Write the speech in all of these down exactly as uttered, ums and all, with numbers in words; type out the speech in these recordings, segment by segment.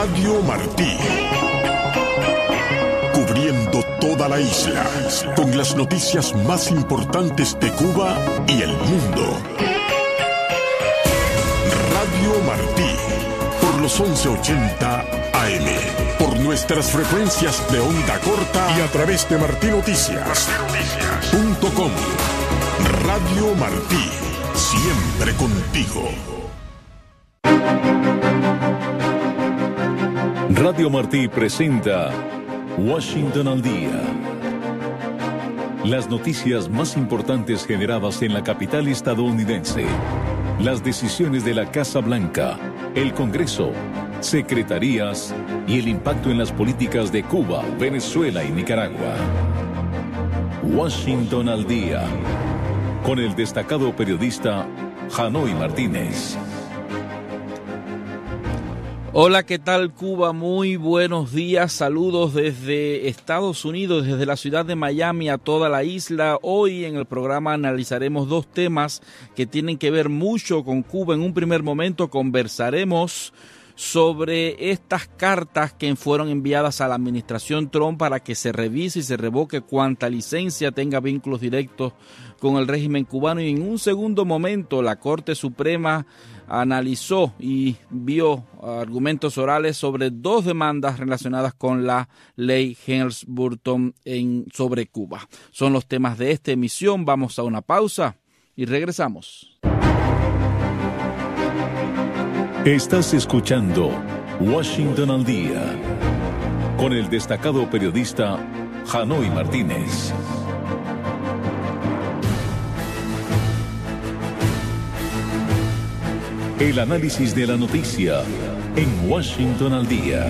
Radio Martí. Cubriendo toda la isla, con las noticias más importantes de Cuba y el mundo. Radio Martí, por los once ochenta A M, por nuestras frecuencias de onda corta y a través de martinoticias punto com. Radio Martí, siempre contigo. Radio Martí presenta Washington al Día. Las noticias más importantes generadas en la capital estadounidense. Las decisiones de la Casa Blanca, el Congreso, secretarías y el impacto en las políticas de Cuba, Venezuela y Nicaragua. Washington al Día, con el destacado periodista Hanoy Martínez. Hola, ¿qué tal Cuba? Muy buenos días, saludos desde Estados Unidos, desde la ciudad de Miami a toda la isla. Hoy en el programa analizaremos dos temas que tienen que ver mucho con Cuba. En un primer momento conversaremos sobre estas cartas que fueron enviadas a la administración Trump para que se revise y se revoque cuanta licencia tenga vínculos directos con el régimen cubano. Y en un segundo momento la Corte Suprema analizó y vio argumentos orales sobre dos demandas relacionadas con la ley Helms-Burton en, sobre Cuba. Son los temas de esta emisión. Vamos a una pausa y regresamos. Estás escuchando Washington al Día con el destacado periodista Hanoy Martínez. El análisis de la noticia en Washington al Día.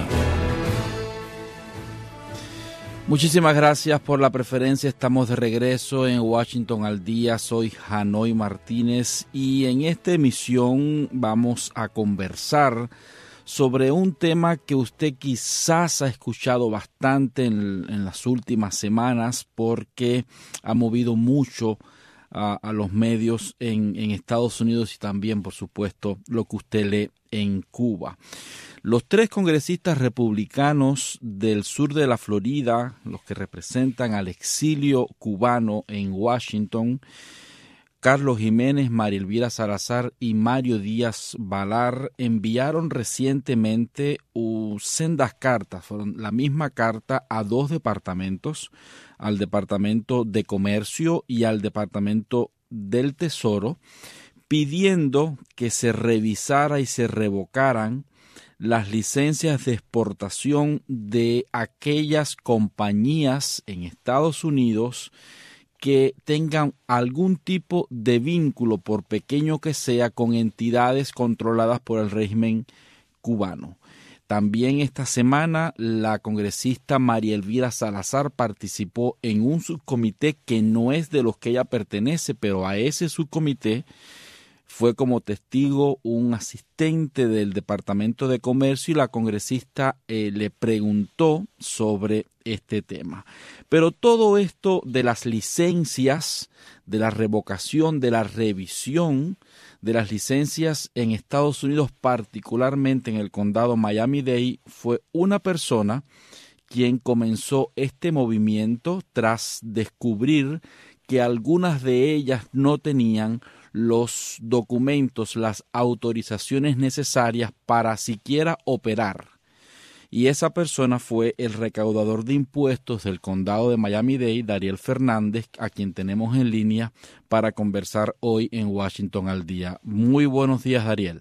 Muchísimas gracias por la preferencia. Estamos de regreso en Washington al Día. Soy Hanoy Martínez y en esta emisión vamos a conversar sobre un tema que usted quizás ha escuchado bastante en, en las últimas semanas porque ha movido mucho a, a los medios en, en Estados Unidos y también, por supuesto, lo que usted lee en Cuba. Los tres congresistas republicanos del sur de la Florida, los que representan al exilio cubano en Washington, Carlos Jiménez, María Elvira Salazar y Mario Díaz Balar, enviaron recientemente uh, sendas cartas, fueron la misma carta a dos departamentos, al Departamento de Comercio y al Departamento del Tesoro, pidiendo que se revisara y se revocaran las licencias de exportación de aquellas compañías en Estados Unidos que tengan algún tipo de vínculo, por pequeño que sea, con entidades controladas por el régimen cubano. También esta semana la congresista María Elvira Salazar participó en un subcomité que no es de los que ella pertenece, pero a ese subcomité fue como testigo un asistente del Departamento de Comercio y la congresista eh, le preguntó sobre este tema. Pero todo esto de las licencias, de la revocación, de la revisión de las licencias en Estados Unidos, particularmente en el condado Miami-Dade, fue una persona quien comenzó este movimiento tras descubrir que algunas de ellas no tenían los documentos, las autorizaciones necesarias para siquiera operar. Y esa persona fue el recaudador de impuestos del condado de Miami-Dade, Dariel Fernández, a quien tenemos en línea para conversar hoy en Washington al Día. Muy buenos días, Dariel.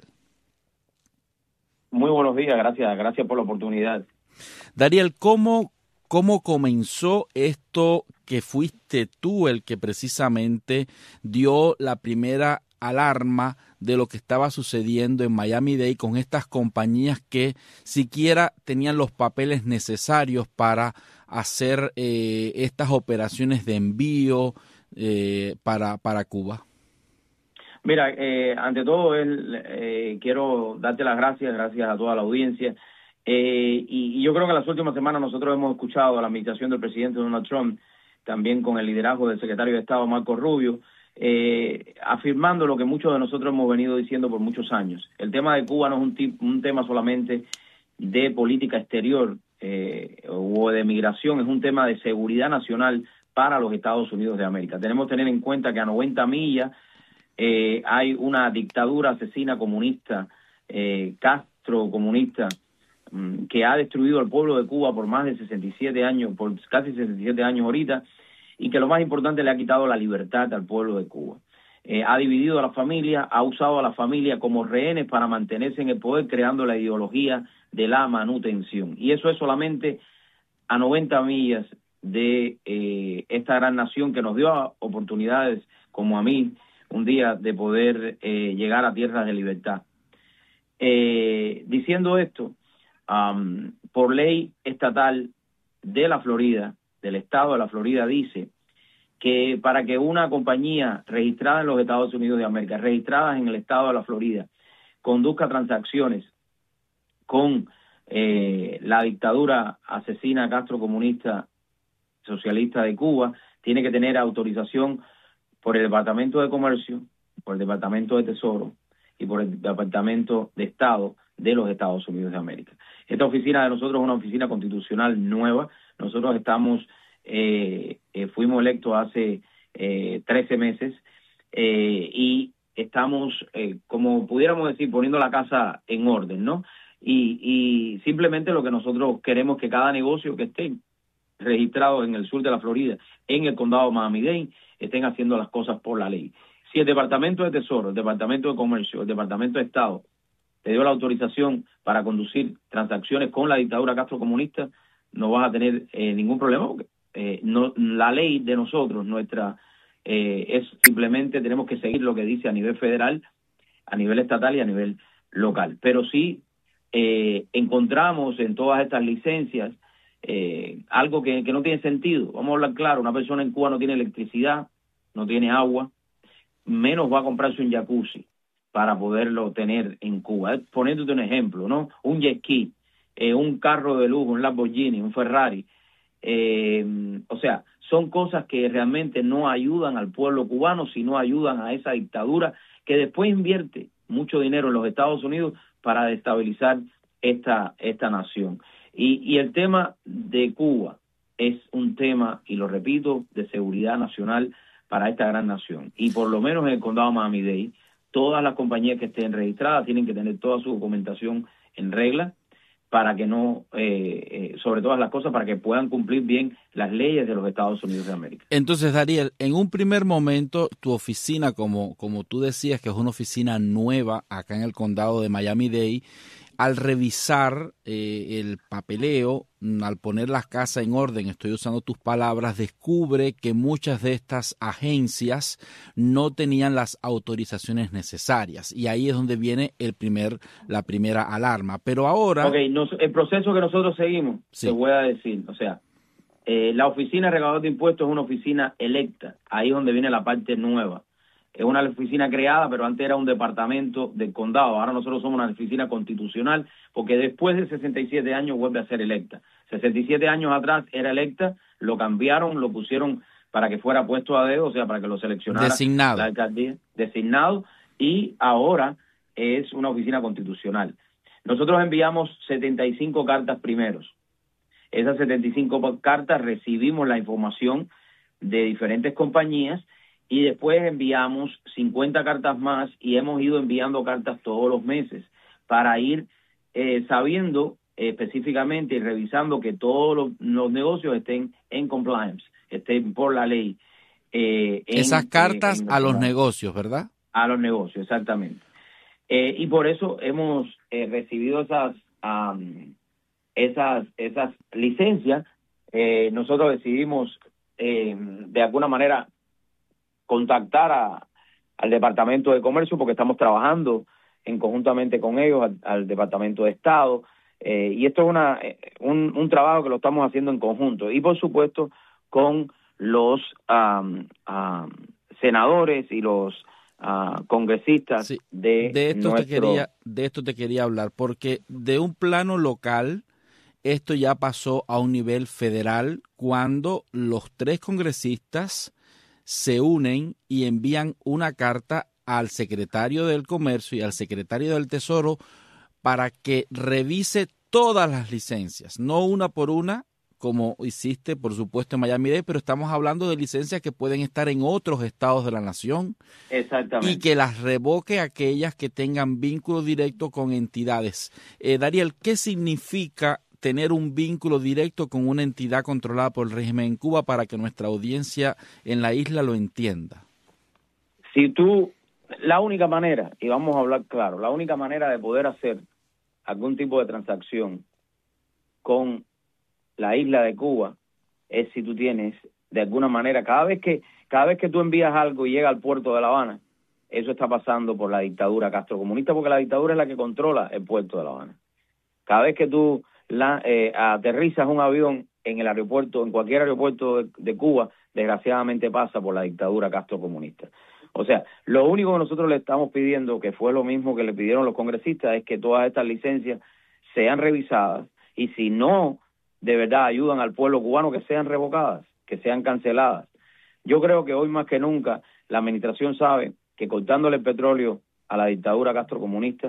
Muy buenos días, gracias, gracias por la oportunidad. Dariel, ¿cómo, cómo comenzó esto que fuiste tú el que precisamente dio la primera alarma de lo que estaba sucediendo en Miami-Dade con estas compañías que siquiera tenían los papeles necesarios para hacer eh, estas operaciones de envío eh, para, para Cuba? Mira, eh, ante todo el, eh, quiero darte las gracias, gracias a toda la audiencia. Eh, y, y yo creo que en las últimas semanas nosotros hemos escuchado a la administración del presidente Donald Trump, también con el liderazgo del secretario de Estado Marco Rubio, eh, afirmando lo que muchos de nosotros hemos venido diciendo por muchos años. El tema de Cuba no es un, tip, un tema solamente de política exterior eh, o de migración, es un tema de seguridad nacional para los Estados Unidos de América. Tenemos que tener en cuenta que a noventa millas eh, hay una dictadura asesina comunista, eh, Castro comunista, mm, que ha destruido al pueblo de Cuba por más de sesenta y siete años, por casi sesenta y siete años ahorita, y que lo más importante, le ha quitado la libertad al pueblo de Cuba. Eh, ha dividido a la familia, ha usado a la familia como rehenes para mantenerse en el poder, creando la ideología de la manutención. Y eso es solamente a noventa millas de eh, esta gran nación que nos dio oportunidades, como a mí, un día de poder eh, llegar a tierras de libertad. Eh, diciendo esto, um, por ley estatal de la Florida, del estado de la Florida, dice que para que una compañía registrada en los Estados Unidos de América, registrada en el estado de la Florida, conduzca transacciones con eh, la dictadura asesina castrocomunista socialista de Cuba, tiene que tener autorización por el Departamento de Comercio, por el Departamento de Tesoro y por el Departamento de Estado de los Estados Unidos de América. Esta oficina de nosotros es una oficina constitucional nueva. Nosotros estamos Eh, eh, fuimos electos hace eh, trece meses eh, y estamos, eh, como pudiéramos decir, poniendo la casa en orden, ¿no? Y, y simplemente lo que nosotros queremos es que cada negocio que esté registrado en el sur de la Florida, en el condado de Miami-Dade, estén haciendo las cosas por la ley. Si el Departamento de Tesoro, el Departamento de Comercio, el Departamento de Estado te dio la autorización para conducir transacciones con la dictadura castrocomunista, no vas a tener eh, ningún problema, porque Eh, no, la ley de nosotros, nuestra, eh, es simplemente tenemos que seguir lo que dice a nivel federal, a nivel estatal y a nivel local. Pero sí eh, encontramos en todas estas licencias eh, algo que, que no tiene sentido. Vamos a hablar claro, una persona en Cuba no tiene electricidad, no tiene agua, menos va a comprarse un jacuzzi para poderlo tener en Cuba. Poniéndote un ejemplo, ¿no? Un jet ski, eh, un carro de lujo, un Lamborghini, un Ferrari. Eh, o sea, son cosas que realmente no ayudan al pueblo cubano, sino ayudan a esa dictadura que después invierte mucho dinero en los Estados Unidos para destabilizar esta, esta nación. Y, y el tema de Cuba es un tema, y lo repito, de seguridad nacional para esta gran nación. Y por lo menos en el condado de Miami-Dade, todas las compañías que estén registradas tienen que tener toda su documentación en regla, para que no, eh, eh, sobre todas las cosas, para que puedan cumplir bien las leyes de los Estados Unidos de América. Entonces, Dariel, en un primer momento, tu oficina, como, como tú decías, que es una oficina nueva acá en el condado de Miami-Dade, al revisar eh, el papeleo, al poner las casas en orden, estoy usando tus palabras, descubre que muchas de estas agencias no tenían las autorizaciones necesarias. Y ahí es donde viene el primer, la primera alarma. Pero ahora... Ok, nos, el proceso que nosotros seguimos, sí. Te voy a decir, o sea, eh, la oficina de recaudador de impuestos es una oficina electa. Ahí es donde viene la parte nueva. Es una oficina creada, pero antes era un departamento del condado. Ahora nosotros somos una oficina constitucional, porque después de sesenta y siete años vuelve a ser electa. sesenta y siete años atrás era electa, lo cambiaron, lo pusieron para que fuera puesto a dedo, o sea, para que lo seleccionara designado. La alcaldía, designado, y ahora es una oficina constitucional. Nosotros enviamos setenta y cinco cartas primeros. Esas setenta y cinco cartas recibimos la información de diferentes compañías, y después enviamos cincuenta cartas más y hemos ido enviando cartas todos los meses para ir eh, sabiendo eh, específicamente y revisando que todos los, los negocios estén en compliance, estén por la ley. Eh, en, Esas cartas eh, en a los negocios, ¿verdad? A los negocios, exactamente. Eh, y por eso hemos eh, recibido esas, um, esas, esas licencias. Eh, nosotros decidimos eh, de alguna manera contactar a, al Departamento de Comercio, porque estamos trabajando en conjuntamente con ellos, al, al Departamento de Estado, eh, y esto es una un, un trabajo que lo estamos haciendo en conjunto, y por supuesto con los um, um, senadores y los uh, congresistas sí, de, de esto nuestro... te quería, de esto te quería hablar, porque de un plano local esto ya pasó a un nivel federal cuando los tres congresistas se unen y envían una carta al secretario del Comercio y al secretario del Tesoro para que revise todas las licencias, no una por una, como hiciste, por supuesto, en Miami-Dade, pero estamos hablando de licencias que pueden estar en otros estados de la nación. Exactamente. Y que las revoque aquellas que tengan vínculo directo con entidades. Eh, Dariel, ¿qué significa tener un vínculo directo con una entidad controlada por el régimen en Cuba para que nuestra audiencia en la isla lo entienda? Si tú, la única manera, y vamos a hablar claro, la única manera de poder hacer algún tipo de transacción con la isla de Cuba es si tú tienes, de alguna manera, cada vez que cada vez que tú envías algo y llega al puerto de La Habana, eso está pasando por la dictadura castrocomunista, porque la dictadura es la que controla el puerto de La Habana. Cada vez que tú la, eh, aterrizas un avión en el aeropuerto, en cualquier aeropuerto de, de Cuba, desgraciadamente pasa por la dictadura castrocomunista. O sea, lo único que nosotros le estamos pidiendo, que fue lo mismo que le pidieron los congresistas, es que todas estas licencias sean revisadas y si no de verdad ayudan al pueblo cubano, que sean revocadas, que sean canceladas. Yo creo que hoy más que nunca la administración sabe que cortándole el petróleo a la dictadura castrocomunista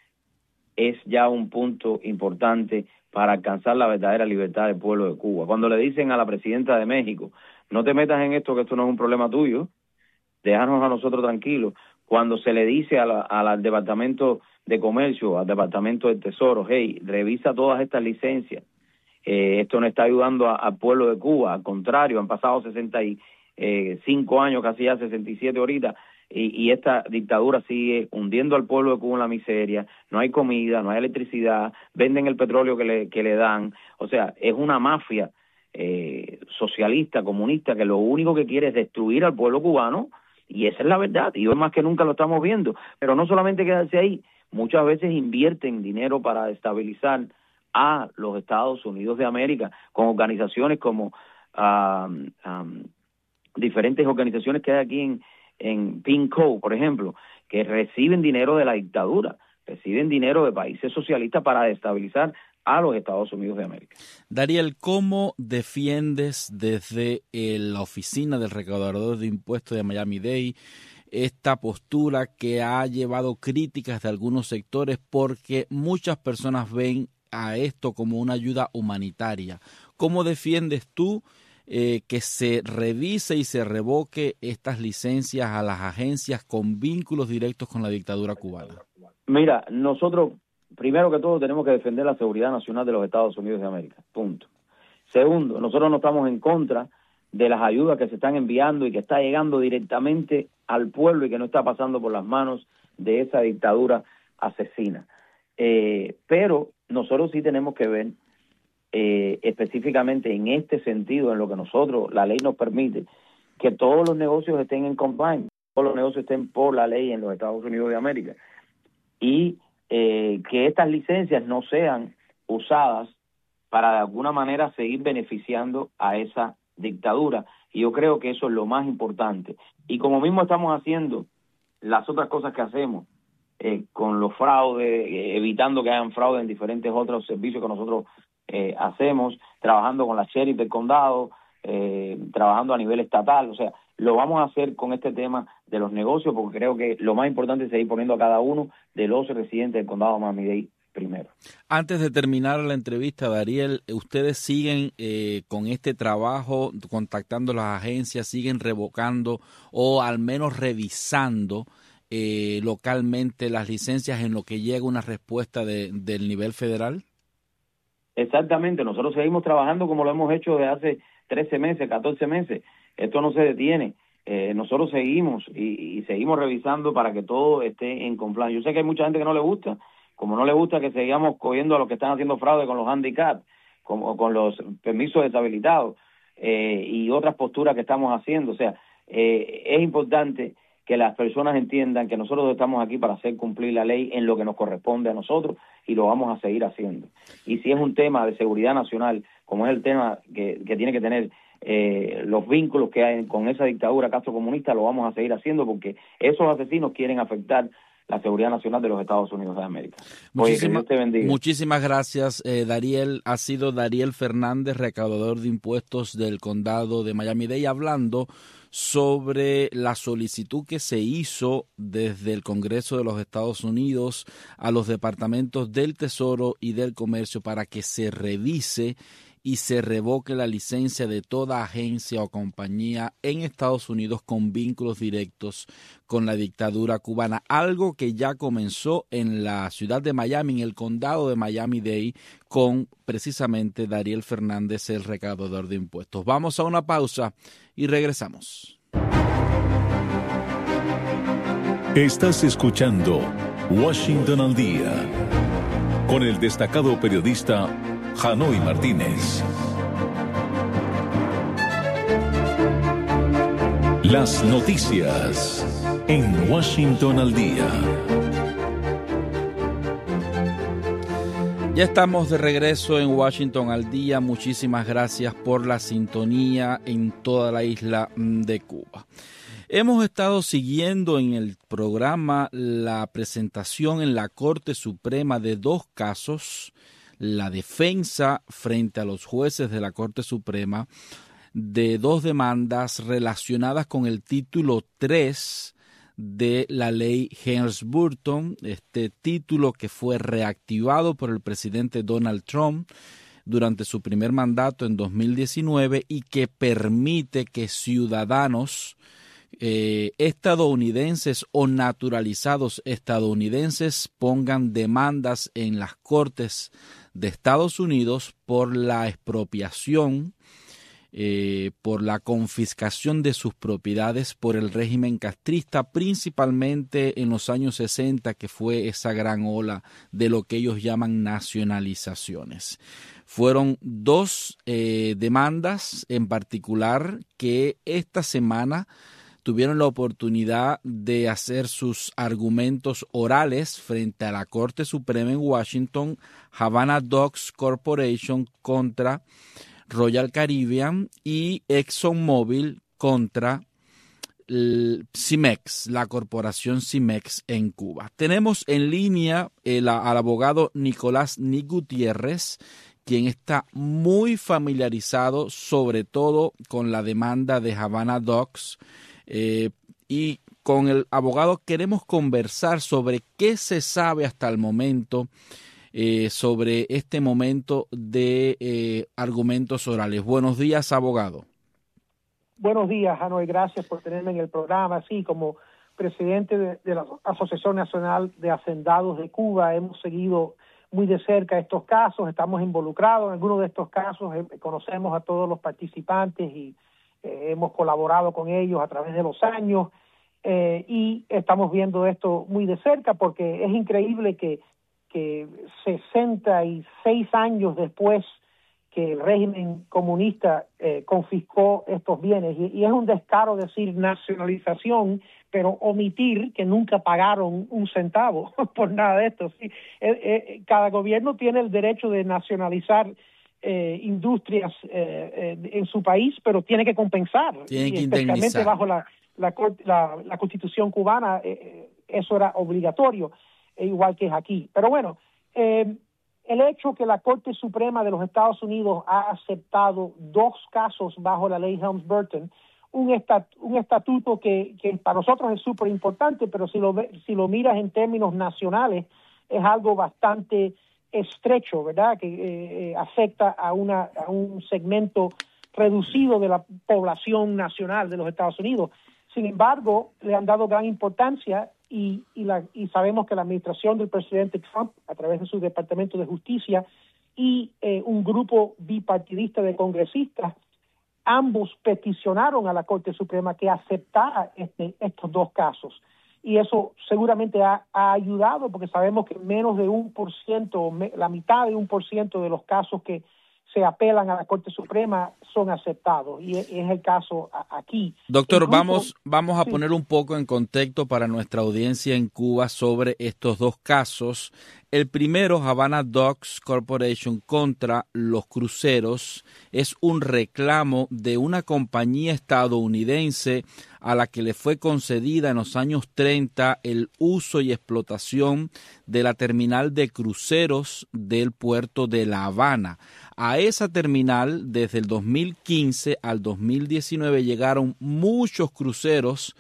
es ya un punto importante para alcanzar la verdadera libertad del pueblo de Cuba. Cuando le dicen a la presidenta de México, no te metas en esto, que esto no es un problema tuyo, déjanos a nosotros tranquilos. Cuando se le dice a la, a la, al Departamento de Comercio, al Departamento del Tesoro, hey, revisa todas estas licencias, Eh, esto no está ayudando al pueblo de Cuba, al contrario, han pasado sesenta y cinco años, casi ya sesenta y siete ahorita, y, y esta dictadura sigue hundiendo al pueblo de Cuba en la miseria, no hay comida, no hay electricidad, venden el petróleo que le, que le dan, o sea, es una mafia eh, socialista, comunista, que lo único que quiere es destruir al pueblo cubano, y esa es la verdad, y hoy más que nunca lo estamos viendo, pero no solamente quedarse ahí, muchas veces invierten dinero para estabilizar a los Estados Unidos de América, con organizaciones como um, um, diferentes organizaciones que hay aquí en, en PINCO, por ejemplo, que reciben dinero de la dictadura, reciben dinero de países socialistas para destabilizar a los Estados Unidos de América. Dariel, ¿cómo defiendes desde la oficina del recaudador de impuestos de Miami-Dade esta postura que ha llevado críticas de algunos sectores porque muchas personas ven a esto como una ayuda humanitaria? ¿Cómo defiendes tú eh, que se revise y se revoque estas licencias a las agencias con vínculos directos con la dictadura cubana? Mira, nosotros, primero que todo, tenemos que defender la seguridad nacional de los Estados Unidos de América, punto. Segundo, nosotros no estamos en contra de las ayudas que se están enviando y que está llegando directamente al pueblo y que no está pasando por las manos de esa dictadura asesina. Eh, pero nosotros sí tenemos que ver eh, específicamente en este sentido, en lo que nosotros, la ley nos permite, que todos los negocios estén en compliance, todos los negocios estén por la ley en los Estados Unidos de América y eh, que estas licencias no sean usadas para de alguna manera seguir beneficiando a esa dictadura. Y yo creo que eso es lo más importante. Y como mismo estamos haciendo las otras cosas que hacemos, Eh, con los fraudes, eh, evitando que hayan fraude en diferentes otros servicios que nosotros eh, hacemos, trabajando con la sheriff del condado, eh, trabajando a nivel estatal, o sea, lo vamos a hacer con este tema de los negocios, porque creo que lo más importante es seguir poniendo a cada uno de los residentes del condado de Miami-Dade primero. Antes de terminar la entrevista, Dariel, ¿ustedes siguen eh, con este trabajo, contactando las agencias, siguen revocando o al menos revisando Eh, localmente las licencias en lo que llega una respuesta de, del nivel federal? Exactamente, nosotros seguimos trabajando como lo hemos hecho desde hace trece meses, catorce meses, esto no se detiene, eh, nosotros seguimos y, y seguimos revisando para que todo esté en compliance. Yo sé que hay mucha gente que no le gusta, como no le gusta que sigamos cogiendo a los que están haciendo fraude con los handicaps, como con los permisos deshabilitados eh, y otras posturas que estamos haciendo, o sea, eh, es importante que las personas entiendan que nosotros estamos aquí para hacer cumplir la ley en lo que nos corresponde a nosotros y lo vamos a seguir haciendo. Y si es un tema de seguridad nacional, como es el tema que, que tiene que tener eh, los vínculos que hay con esa dictadura castrocomunista, lo vamos a seguir haciendo porque esos asesinos quieren afectar la seguridad nacional de los Estados Unidos de América. Muchísima, Oye, que Dios te bendiga. Muchísimas gracias, eh, Dariel. Ha sido Dariel Fernández, recaudador de impuestos del condado de Miami-Dade, hablando sobre la solicitud que se hizo desde el Congreso de los Estados Unidos a los departamentos del Tesoro y del Comercio para que se revise y se revoque la licencia de toda agencia o compañía en Estados Unidos con vínculos directos con la dictadura cubana, algo que ya comenzó en la ciudad de Miami, en el condado de Miami-Dade, con precisamente Dariel Fernández, el recaudador de impuestos. Vamos a una pausa y regresamos. Estás escuchando Washington al Día con el destacado periodista Hanoy Martínez. Las noticias en Washington al Día. Ya estamos de regreso en Washington al Día. Muchísimas gracias por la sintonía en toda la isla de Cuba. Hemos estado siguiendo en el programa la presentación en la Corte Suprema de dos casos, la defensa frente a los jueces de la Corte Suprema de dos demandas relacionadas con el título tres de la ley Helms-Burton, este título que fue reactivado por el presidente Donald Trump durante su primer mandato en dos mil diecinueve y que permite que ciudadanos eh, estadounidenses o naturalizados estadounidenses pongan demandas en las cortes de Estados Unidos por la expropiación, eh, por la confiscación de sus propiedades por el régimen castrista, principalmente en los años sesenta, que fue esa gran ola de lo que ellos llaman nacionalizaciones. Fueron dos eh, demandas en particular que esta semana tuvieron la oportunidad de hacer sus argumentos orales frente a la Corte Suprema en Washington. Havana Docks Corporation contra Royal Caribbean y ExxonMobil contra Cimex, la corporación Cimex en Cuba. Tenemos en línea el, al abogado Nicolás Nick Gutiérrez, quien está muy familiarizado sobre todo con la demanda de Havana Docks. Eh, y con el abogado queremos conversar sobre qué se sabe hasta el momento eh, sobre este momento de eh, argumentos orales. Buenos días, abogado. Buenos días, Hanoy. Gracias por tenerme en el programa. Sí, como presidente de, de la Asociación Nacional de Hacendados de Cuba, hemos seguido muy de cerca estos casos, estamos involucrados en algunos de estos casos, eh, conocemos a todos los participantes y Eh, hemos colaborado con ellos a través de los años eh, y estamos viendo esto muy de cerca porque es increíble que, que sesenta y seis años después que el régimen comunista eh, confiscó estos bienes, y, y es un descaro decir nacionalización, pero omitir que nunca pagaron un centavo por nada de esto. Sí, eh, eh, cada gobierno tiene el derecho de nacionalizar Eh, industrias eh, eh, en su país, pero tiene que compensar, tiene que y especialmente indemnizar. bajo la la, la, la Constitución cubana, eh, eso era obligatorio, eh, igual que es aquí. Pero bueno, eh, el hecho que la Corte Suprema de los Estados Unidos ha aceptado dos casos bajo la ley Helms-Burton, un, estat, un estatuto que, que para nosotros es súper importante, pero si lo, si lo miras en términos nacionales, es algo bastante estrecho, ¿verdad? Que eh, afecta a, una, a un segmento reducido de la población nacional de los Estados Unidos. Sin embargo, le han dado gran importancia y, y, la, y sabemos que la administración del presidente Trump, a través de su Departamento de Justicia y eh, un grupo bipartidista de congresistas, ambos peticionaron a la Corte Suprema que aceptara este, estos dos casos. Y eso seguramente ha, ha ayudado porque sabemos que menos de un por ciento, la mitad de un por ciento de los casos que se apelan a la Corte Suprema son aceptados, y es, es el caso aquí. Doctor, Incluso, vamos, vamos a sí. poner un poco en contexto para nuestra audiencia en Cuba sobre estos dos casos. El primero, Havana Docks Corporation contra los cruceros, es un reclamo de una compañía estadounidense a la que le fue concedida en los años treinta el uso y explotación de la terminal de cruceros del puerto de La Habana. A esa terminal, desde el dos mil quince al dos mil diecinueve, llegaron muchos cruceros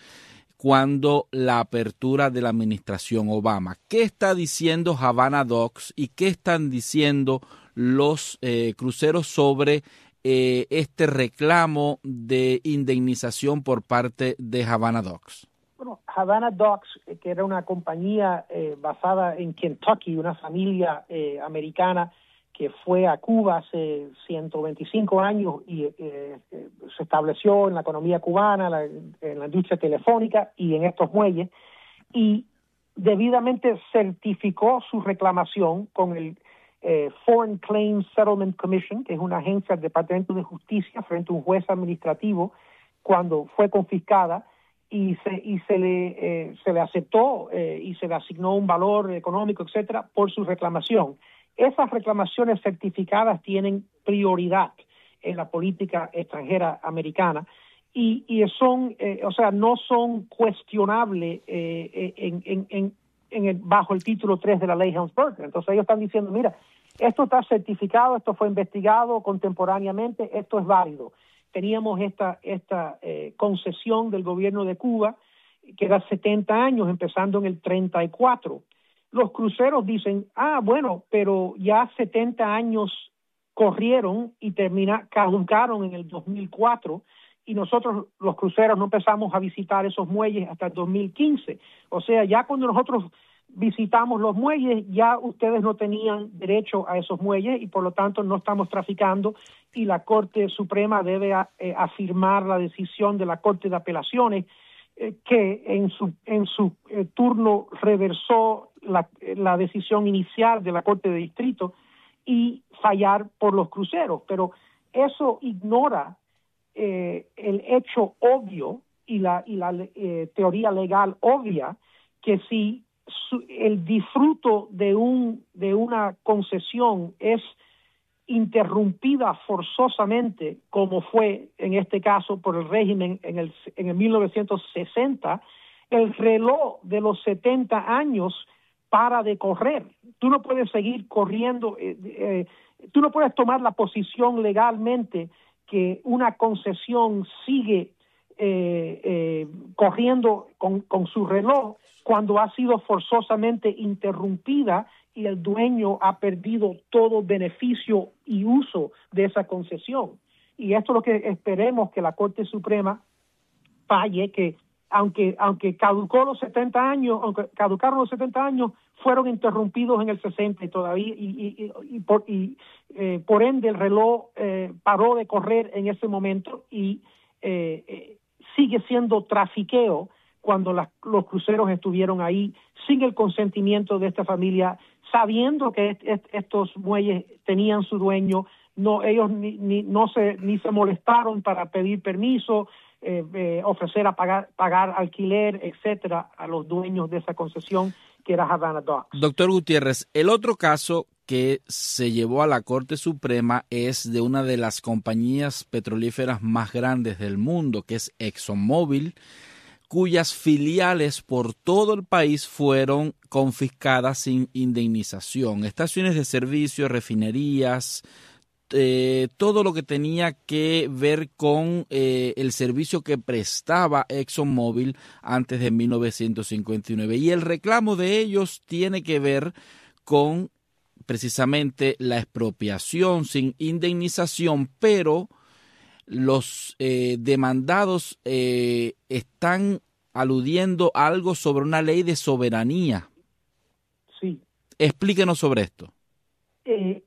cuando la apertura de la administración Obama. ¿Qué está diciendo Havana Docks y qué están diciendo los eh, cruceros sobre eh, este reclamo de indemnización por parte de Havana Docks? Bueno, Havana Docks, que era una compañía eh, basada en Kentucky, una familia eh, americana que fue a Cuba hace ciento veinticinco años y eh, eh, se estableció en la economía cubana, la, en la industria telefónica y en estos muelles, y debidamente certificó su reclamación con el eh, Foreign Claims Settlement Commission, que es una agencia del Departamento de Justicia frente a un juez administrativo cuando fue confiscada, y se y se le eh, se le aceptó eh, y se le asignó un valor económico, etcétera, por su reclamación. Esas reclamaciones certificadas tienen prioridad en la política extranjera americana y, y son, eh, o sea, no son cuestionables eh, en, en, en, en el, bajo el título tres de la ley Helms-Burger. Entonces ellos están diciendo, mira, esto está certificado, esto fue investigado contemporáneamente, esto es válido. Teníamos esta, esta eh, concesión del gobierno de Cuba, que era setenta años, empezando en el treinta y cuatro. Los cruceros dicen, ah, bueno, pero ya setenta años corrieron y termina, caducaron en el dos mil cuatro y nosotros los cruceros no empezamos a visitar esos muelles hasta el dos mil quince. O sea, ya cuando nosotros visitamos los muelles, ya ustedes no tenían derecho a esos muelles y por lo tanto no estamos traficando y la Corte Suprema debe a, eh, afirmar la decisión de la Corte de Apelaciones eh, que en su, en su eh, turno reversó La, la decisión inicial de la Corte de Distrito y fallar por los cruceros, pero eso ignora eh, el hecho obvio y la, y la eh, teoría legal obvia que si su, el disfruto de un de una concesión es interrumpida forzosamente, como fue en este caso por el régimen en el en el mil novecientos sesenta, el reloj de los setenta años para de correr. Tú no puedes seguir corriendo, eh, eh, tú no puedes tomar la posición legalmente que una concesión sigue eh, eh, corriendo con, con su reloj cuando ha sido forzosamente interrumpida y el dueño ha perdido todo beneficio y uso de esa concesión. Y esto es lo que esperemos que la Corte Suprema falle, que aunque aunque caducó los setenta años, aunque caducaron los setenta años, fueron interrumpidos en el sesenta y todavía y, y, y, y, por, y eh, por ende el reloj eh, paró de correr en ese momento y eh, eh, sigue siendo trafiqueo cuando las, los cruceros estuvieron ahí sin el consentimiento de esta familia, sabiendo que est, est, estos muelles tenían su dueño. No, ellos ni, ni no se ni se molestaron para pedir permiso, eh, eh, ofrecer a pagar pagar alquiler, etcétera, a los dueños de esa concesión que era Havana Docks. Doctor Gutiérrez, el otro caso que se llevó a la Corte Suprema es de una de las compañías petrolíferas más grandes del mundo, que es ExxonMobil, cuyas filiales por todo el país fueron confiscadas sin indemnización. Estaciones de servicio, refinerías, Eh, todo lo que tenía que ver con eh, el servicio que prestaba ExxonMobil antes de mil novecientos cincuenta y nueve. Y el reclamo de ellos tiene que ver con precisamente la expropiación sin indemnización, pero los eh, demandados eh, están aludiendo a algo sobre una ley de soberanía. Sí. Explíquenos sobre esto. Eh,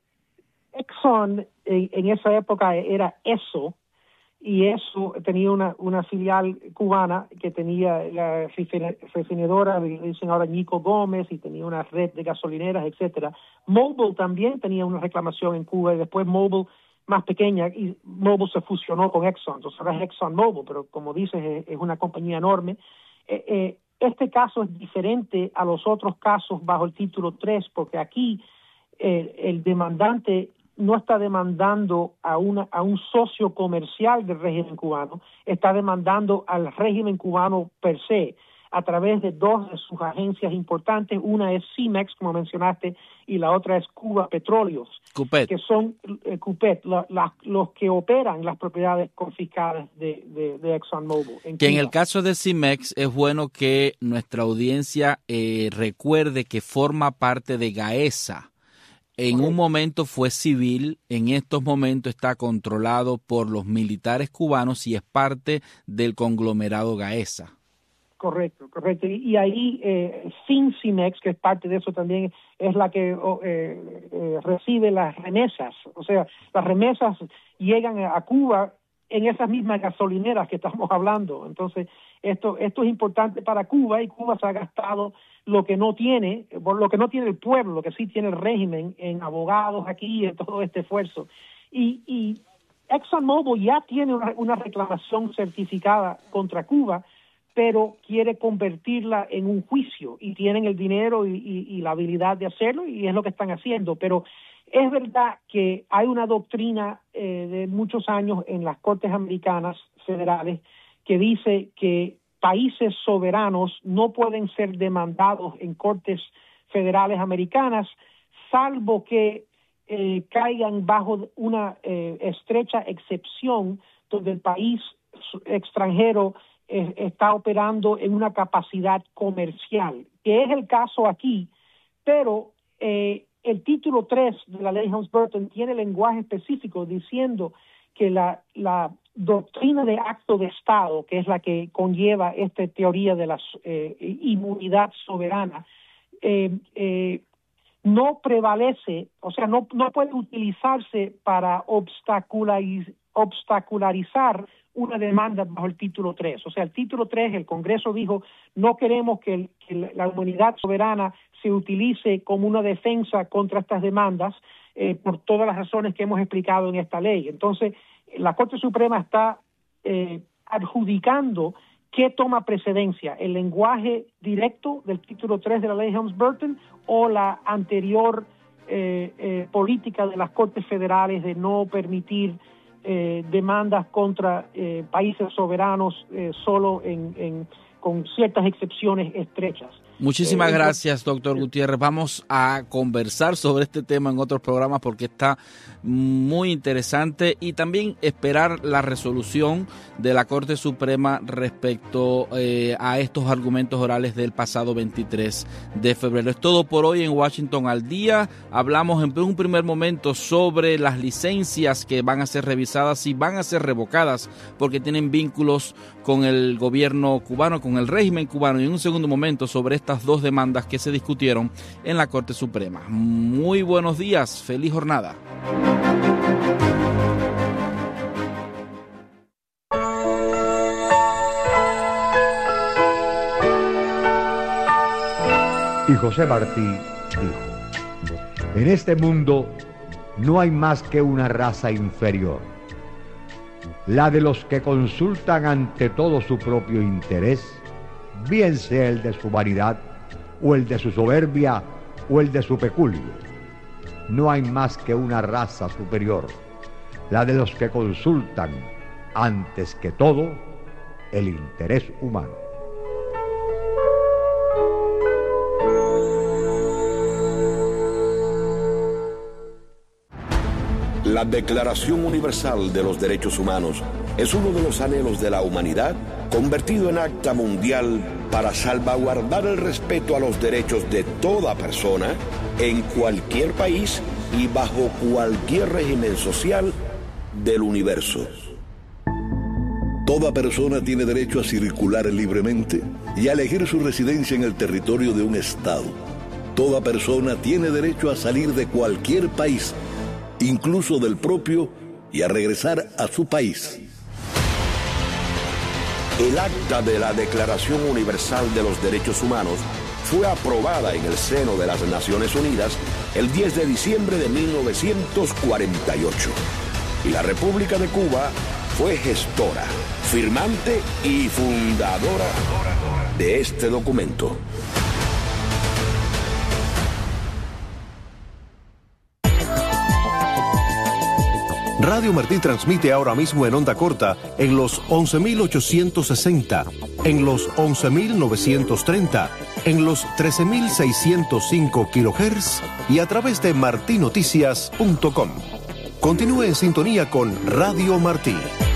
Exxon en, en esa época era ESO, y ESO tenía una, una filial cubana que tenía la refinadora, le dicen ahora Nico Gómez, y tenía una red de gasolineras, etcétera. Mobil también tenía una reclamación en Cuba, y después Mobil más pequeña, y Mobil se fusionó con Exxon, entonces ahora es Exxon Mobil, pero como dices, es, es una compañía enorme. Eh, eh, este caso es diferente a los otros casos bajo el título tres, porque aquí eh, el demandante no está demandando a, una, a un socio comercial del régimen cubano, está demandando al régimen cubano per se, a través de dos de sus agencias importantes. Una es CEMEX, como mencionaste, y la otra es Cuba Petróleos, Cupet. que son eh, Cupet, la, la, los que operan las propiedades confiscadas de, de, de ExxonMobil. En que Cuba. en el caso de CEMEX es bueno que nuestra audiencia eh, recuerde que forma parte de Gaesa. En Correcto. un momento fue civil, en estos momentos está controlado por los militares cubanos y es parte del conglomerado Gaesa. Correcto, correcto. Y, y ahí, eh, FinCEMEX, que es parte de eso también, es la que oh, eh, eh, recibe las remesas. O sea, las remesas llegan a Cuba en esas mismas gasolineras que estamos hablando. Entonces, esto esto es importante para Cuba, y Cuba se ha gastado lo que no tiene, por lo que no tiene el pueblo, lo que sí tiene el régimen, en abogados aquí, en todo este esfuerzo. Y, y ExxonMobil ya tiene una, una reclamación certificada contra Cuba, pero quiere convertirla en un juicio, y tienen el dinero y, y, y la habilidad de hacerlo, y es lo que están haciendo. Pero es verdad que hay una doctrina eh, de muchos años en las Cortes Americanas Federales que dice que países soberanos no pueden ser demandados en Cortes Federales Americanas, salvo que eh, caigan bajo una eh, estrecha excepción donde el país extranjero eh, está operando en una capacidad comercial, que es el caso aquí, pero eh, el título tres de la ley Helms-Burton tiene lenguaje específico diciendo que la, la doctrina de acto de Estado, que es la que conlleva esta teoría de la eh, inmunidad soberana, eh, eh, no prevalece, o sea, no, no puede utilizarse para obstaculariz, obstacularizar una demanda bajo el título tres. O sea, el título tres, el Congreso dijo, no queremos que, el, que la inmunidad soberana se utilice como una defensa contra estas demandas, eh, por todas las razones que hemos explicado en esta ley. Entonces, la Corte Suprema está eh, adjudicando qué toma precedencia, el lenguaje directo del título tres de la ley Helms-Burton o la anterior eh, eh, política de las Cortes Federales de no permitir eh, demandas contra eh, países soberanos eh, solo en, en, con ciertas excepciones estrechas. Muchísimas eh, gracias, doctor Gutiérrez. Vamos a conversar sobre este tema en otros programas porque está muy interesante, y también esperar la resolución de la Corte Suprema respecto eh, a estos argumentos orales del pasado veintitrés de febrero. Es todo por hoy en Washington al Día. Hablamos en un primer momento sobre las licencias que van a ser revisadas y van a ser revocadas porque tienen vínculos con el gobierno cubano, con el régimen cubano, y en un segundo momento sobre estas dos demandas que se discutieron en la Corte Suprema. Muy buenos días, feliz jornada. Y José Martí dijo: en este mundo no hay más que una raza inferior, la de los que consultan ante todo su propio interés, bien sea el de su vanidad, o el de su soberbia, o el de su peculio. No hay más que una raza superior, la de los que consultan, antes que todo, el interés humano. La Declaración Universal de los Derechos Humanos es uno de los anhelos de la humanidad convertido en acta mundial para salvaguardar el respeto a los derechos de toda persona en cualquier país y bajo cualquier régimen social del universo. Toda persona tiene derecho a circular libremente y a elegir su residencia en el territorio de un estado. Toda persona tiene derecho a salir de cualquier país, incluso del propio, y a regresar a su país. El acta de la Declaración Universal de los Derechos Humanos fue aprobada en el seno de las Naciones Unidas el diez de diciembre de mil novecientos cuarenta y ocho. Y la República de Cuba fue gestora, firmante y fundadora de este documento. Radio Martí transmite ahora mismo en onda corta en los once mil ochocientos sesenta, en los once mil novecientos treinta, en los trece mil seiscientos cinco kilohertz y a través de martinoticias punto com. Continúe en sintonía con Radio Martí.